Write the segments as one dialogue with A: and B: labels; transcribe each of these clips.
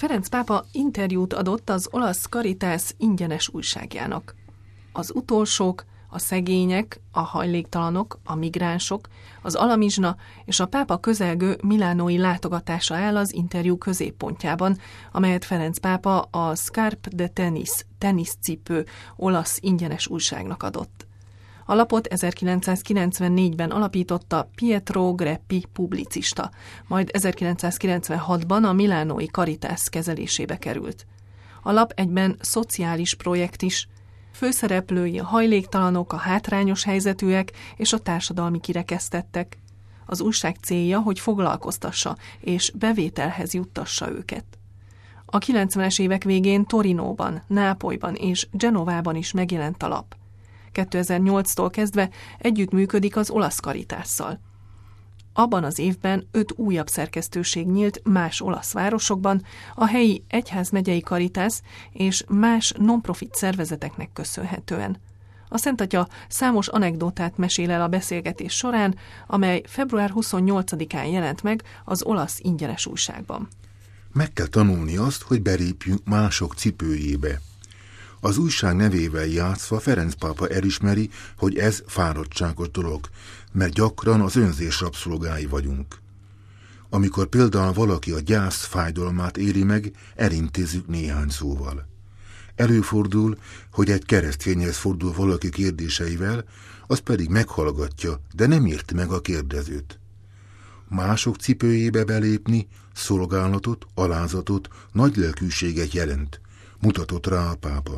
A: Ferenc pápa interjút adott az olasz Caritas ingyenes újságjának. Az utolsók, a szegények, a hajléktalanok, a migránsok, az alamizsna és a pápa közelgő milánói látogatása áll az interjú középpontjában, amelyet Ferenc pápa a Scarpe de Tennis, teniszcipő olasz ingyenes újságnak adott. A lapot 1994-ben alapította Pietro Greppi publicista, majd 1996-ban a milánói Caritas kezelésébe került. A lap egyben szociális projekt is, főszereplői a hajléktalanok, a hátrányos helyzetűek és a társadalmi kirekesztettek. Az újság célja, hogy foglalkoztassa és bevételhez juttassa őket. A 90-es évek végén Torinóban, Nápolyban és Genovában is megjelent a lap. 2008-tól kezdve együttműködik az olasz Caritásszal. Abban az évben 5 újabb szerkesztőség nyílt más olasz városokban, a helyi egyházmegyei Caritas és más non-profit szervezeteknek köszönhetően. A Szent Atya számos anekdotát mesél el a beszélgetés során, amely február 28-án jelent meg az olasz ingyenes újságban.
B: Meg kell tanulni azt, hogy belépjünk mások cipőjébe. Az újság nevével játszva Ferenc pápa elismeri, hogy ez fáradtságos dolog, mert gyakran az önzés rabszolgái vagyunk. Amikor például valaki a gyász fájdalmát éri meg, elintézzük néhány szóval. Előfordul, hogy egy keresztényhez fordul valaki kérdéseivel, az pedig meghallgatja, de nem érti meg a kérdezőt. Mások cipőjébe belépni szolgálatot, alázatot, nagy lelkűséget jelent, mutatott rá a pápa.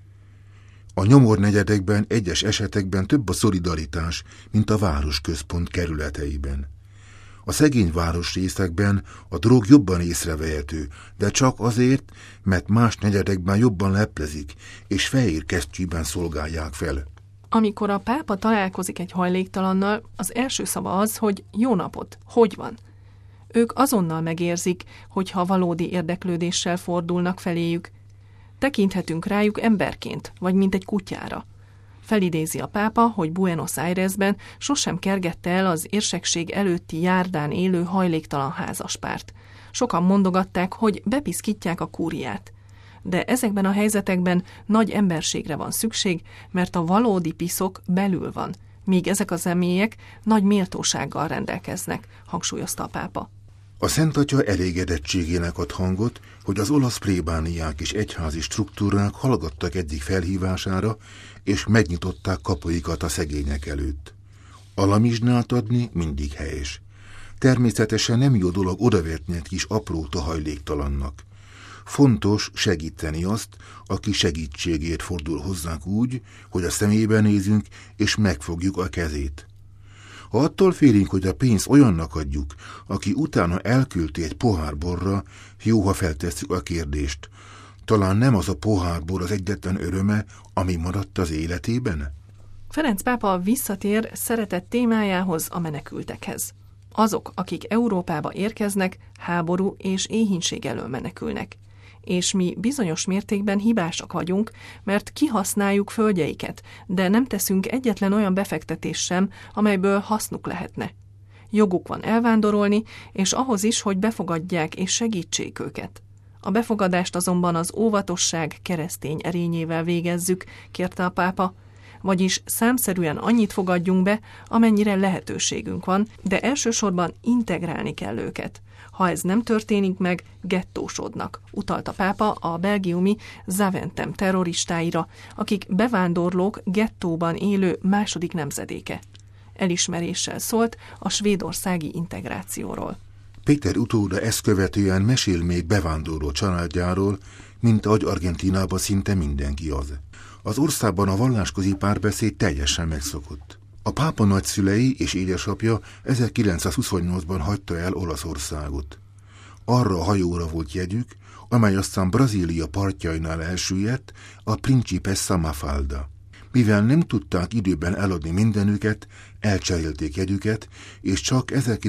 B: A nyomornegyedekben egyes esetekben több a szolidaritás, mint a városközpont kerületeiben. A szegény városrészekben a drog jobban észrevehető, de csak azért, mert más negyedekben jobban leplezik, és fehér kesztyűben szolgálják fel.
A: Amikor a pápa találkozik egy hajléktalannal, az első szava az, hogy jó napot, hogy van? Ők azonnal megérzik, hogyha valódi érdeklődéssel fordulnak feléjük. Tekinthetünk rájuk emberként, vagy mint egy kutyára. Felidézi a pápa, hogy Buenos Airesben sosem kergette el az érsekség előtti járdán élő hajléktalan házaspárt. Sokan mondogatták, hogy bepiszkítják a kúriát. De ezekben a helyzetekben nagy emberségre van szükség, mert a valódi piszok belül van, míg ezek a személyek nagy méltósággal rendelkeznek, hangsúlyozta a pápa.
B: A Szent Atya elégedettségének ad hangot, hogy az olasz plébániák és egyházi struktúrák hallgattak eddig felhívására, és megnyitották kapuikat a szegények előtt. Alamizsnát adni mindig helyes. Természetesen nem jó dolog odavetni egy kis aprót a hajléktalannak. Fontos segíteni azt, aki segítségért fordul hozzánk úgy, hogy a szemébe nézünk, és megfogjuk a kezét. Ha attól félünk, hogy a pénzt olyannak adjuk, aki utána elküldi egy pohár borra, jó, ha feltesszük a kérdést. Talán nem az a pohár bor az egyetlen öröme, ami maradt az életében?
A: Ferenc pápa visszatér szeretett témájához, a menekültekhez. Azok, akik Európába érkeznek, háború és éhínség elől menekülnek. És mi bizonyos mértékben hibásak vagyunk, mert kihasználjuk földjeiket, de nem teszünk egyetlen olyan befektetést sem, amelyből hasznuk lehetne. Joguk van elvándorolni, és ahhoz is, hogy befogadják és segítsék őket. A befogadást azonban az óvatosság keresztény erényével végezzük, kérte a pápa, vagyis számszerűen annyit fogadjunk be, amennyire lehetőségünk van, de elsősorban integrálni kell őket. Ha ez nem történik meg, gettósodnak, utalt a pápa a belgiumi Zaventem terroristáira, akik bevándorlók gettóban élő második nemzedéke. Elismeréssel szólt a svédországi integrációról.
B: Péter utóda ezt követően mesél még bevándorló családjáról, mint ahogy Argentínában szinte mindenki az. Az országban a vallásközi párbeszéd teljesen megszokott. A pápa nagyszülei és édesapja 1928-ban hagyta el Olaszországot. Arra a hajóra volt jegyük, amely aztán Brazília partjainál elsüllyedt, a Principessa Mafalda. Mivel nem tudták időben eladni mindenüket, elcserélték jegyüket, és csak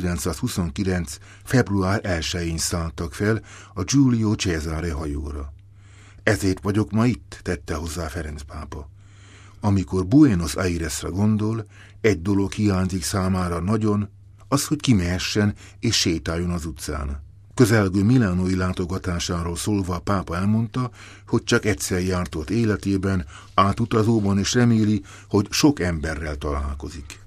B: 1929. február 1-én szálltak fel a Giulio Cesare hajóra. Ezért vagyok ma itt, tette hozzá Ferenc pápa. Amikor Buenos Airesre gondol, egy dolog hiányzik számára nagyon, az, hogy kimehessen és sétáljon az utcán. Közelgő milánói látogatásáról szólva a pápa elmondta, hogy csak egyszer járt ott életében, átutazóban, és reméli, hogy sok emberrel találkozik.